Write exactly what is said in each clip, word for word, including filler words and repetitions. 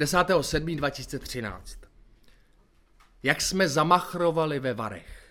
desátého sedmého dva tisíce třináct. Jak jsme zamachrovali ve Varech.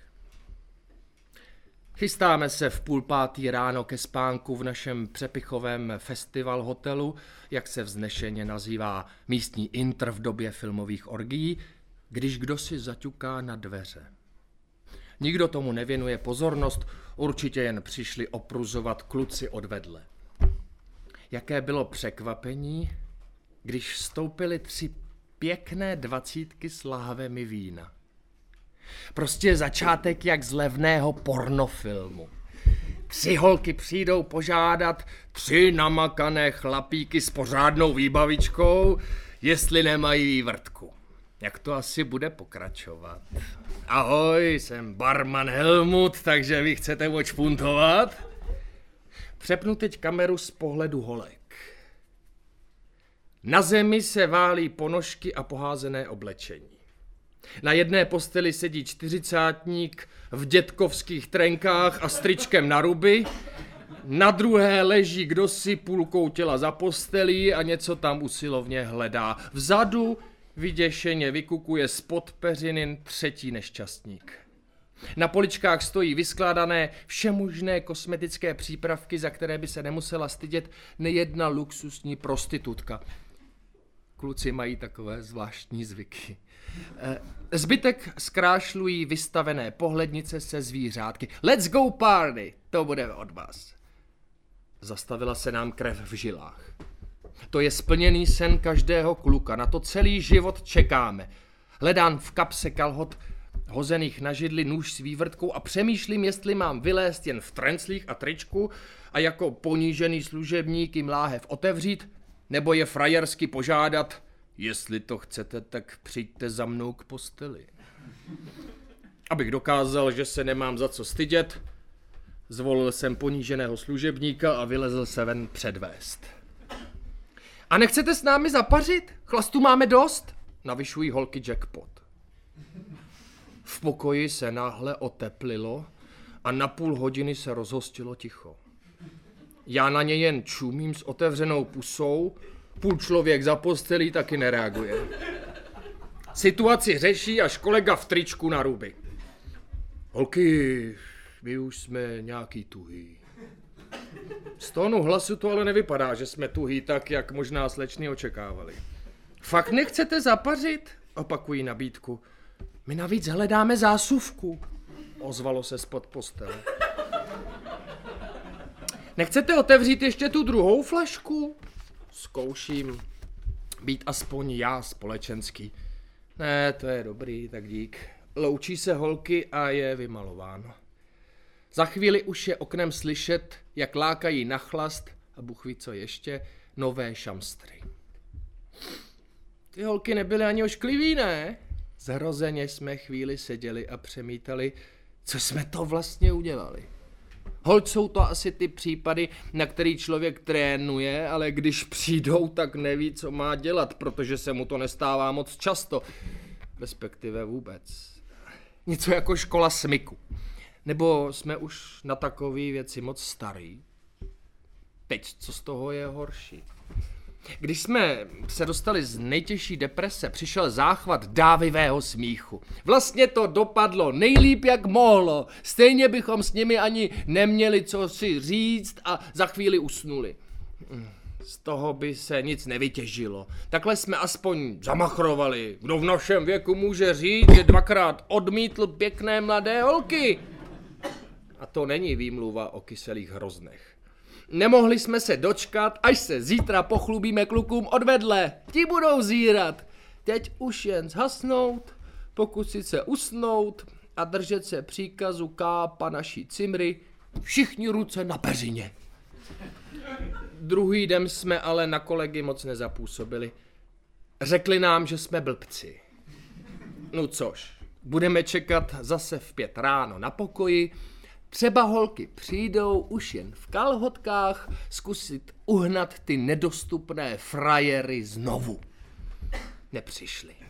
Chystáme se v půl pátý ráno ke spánku v našem přepichovém festival hotelu, jak se vznešeně nazývá místní intr v době filmových orgií, když kdo si zaťuká na dveře. Nikdo tomu nevěnuje pozornost, určitě jen přišli opruzovat kluci odvedle. Jaké bylo překvapení, když vstoupili tři pěkné dvacítky s lahvemi vína. Prostě začátek jak z levného pornofilmu. Tři holky přijdou požádat tři namakané chlapíky s pořádnou výbavičkou, jestli nemají vývrtku. Jak to asi bude pokračovat? Ahoj, jsem barman Helmut, takže vy chcete odšpuntovat? Přepnu teď kameru z pohledu holek. Na zemi se válí ponožky a poházené oblečení. Na jedné posteli sedí čtyřicátník v dětkovských trenkách a stričkem na ruby, na druhé leží kdosi půlkou těla za postelí a něco tam usilovně hledá. Vzadu vyděšeně vykukuje spod peřinin třetí nešťastník. Na poličkách stojí vyskládané všemožné kosmetické přípravky, za které by se nemusela stydět nejedna luxusní prostitutka. Kluci mají takové zvláštní zvyky. Zbytek zkrášlují vystavené pohlednice se zvířátky. Let's go party, to bude od vás. Zastavila se nám krev v žilách. To je splněný sen každého kluka, na to celý život čekáme. Hledám v kapse kalhot hozených na židli nůž s vývrtkou a přemýšlím, jestli mám vylézt jen v trenclích a tričku a jako ponížený služebník jim láhev otevřít, nebo je frajersky požádat, jestli to chcete, tak přijďte za mnou k posteli. Abych dokázal, že se nemám za co stydět, zvolil jsem poníženého služebníka a vylezl se ven předvést. A nechcete s námi zapařit? Chlastu máme dost? Navyšují holky jackpot. V pokoji se náhle oteplilo a na půl hodiny se rozhostilo ticho. Já na ně jen čumím s otevřenou pusou, půl člověk za postelí taky nereaguje. Situaci řeší až kolega v tričku na ruby. Holky, my už jsme nějaký tuhý. Z tónu hlasu to ale nevypadá, že jsme tuhý tak, jak možná slečny očekávali. Fakt nechcete zapařit? Opakují nabídku. My navíc hledáme zásuvku, ozvalo se spod postele. Nechcete otevřít ještě tu druhou flašku? Zkouším být aspoň já společenský. Ne, to je dobrý, tak dík. Loučí se holky a je vymalováno. Za chvíli už je oknem slyšet, jak lákají na chlast a Bůh ví co ještě, nové šamstry. Ty holky nebyly ani ošklivý, ne? Zhrozeně jsme chvíli seděli a přemítali, co jsme to vlastně udělali. Holt jsou to asi ty případy, na který člověk trénuje, ale když přijdou, tak neví, co má dělat, protože se mu to nestává moc často. Respektive vůbec. Něco jako škola smyku. Nebo jsme už na takové věci moc starý. Teď, co z toho je horší? Když jsme se dostali z nejtěžší deprese, přišel záchvat dávivého smíchu. Vlastně to dopadlo nejlíp, jak mohlo. Stejně bychom s nimi ani neměli co si říct a za chvíli usnuli. Z toho by se nic nevytěžilo. Takhle jsme aspoň zamachrovali. Kdo v našem věku může říct, že dvakrát odmítl pěkné mladé holky? A to není výmluva o kyselých hroznech. Nemohli jsme se dočkat, až se zítra pochlubíme klukům odvedle. Ti budou zírat. Teď už jen zhasnout, pokusit se usnout a držet se příkazu kápa naší cimry. Všichni ruce na peřině. Druhý den jsme ale na kolegy moc nezapůsobili. Řekli nám, že jsme blbci. No což, budeme čekat zase v pět ráno na pokoji. Třeba holky přijdou už jen v kalhotkách zkusit uhnat ty nedostupné frajery znovu. Nepřišli.